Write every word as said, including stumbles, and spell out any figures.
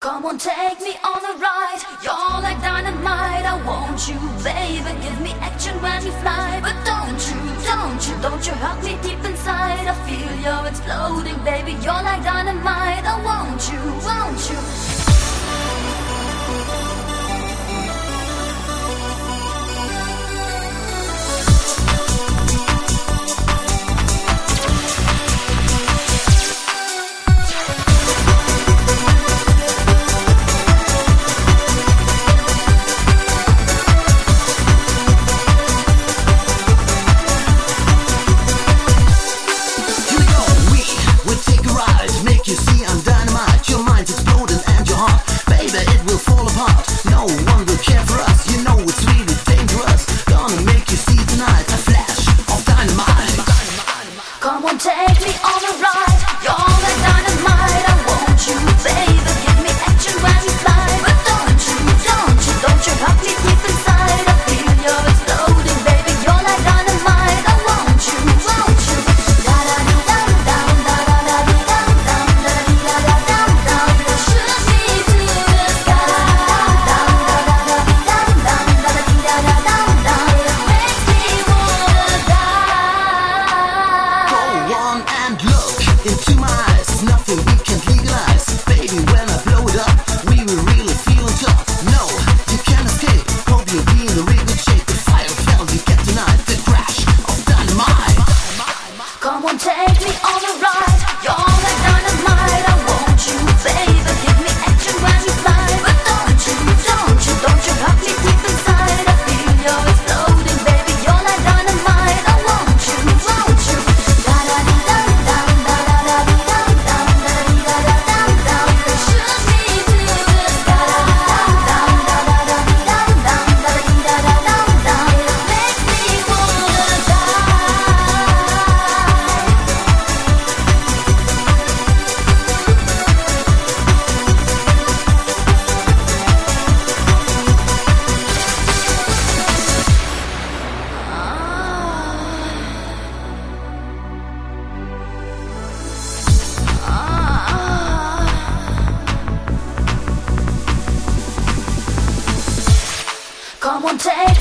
Come on, take me on a ride. You're like dynamite. I want you, baby. Give me action when we fly. But don't you, don't you, don't you hurt me deep inside. I feel you're exploding, baby. You're like dynamite. I want you, want you. No one will care for us, you know it's really dangerous. Gonna make you see tonight a flash of dynamite. Come on, take me on a ride. You're like dynamite. I want you, baby. Give me action when we fly. But don't you, don't you, don't you hurt me deep inside. I feel you're exploding, baby. You're like dynamite. I want you, want you. Da da dee dum dum, da da da dee dum dum, da dee da da dum dum. Shoot me to the sky. Into my eyes, nothing we can't legalize. Baby, when I blow it up, we will really feel on top. No, you can't escape. Hope you'll be in a real good shape. The fire fell, you get tonight the crash of dynamite. Come on, take me on a ride. You're like dynamite. I want you, baby. Give me action when we fly. But don't you, don't you, don't you hurt me deep inside. I feel you're exploding, baby. You're like dynamite. I want you, want you. Da da dee dum dum, da da da dee dum dum, da dee da da dum dum. Shoot me to the sky. Dum dum, da da da dee dum dum, da dee da da dum dum. Makes me wanna die. Come on, take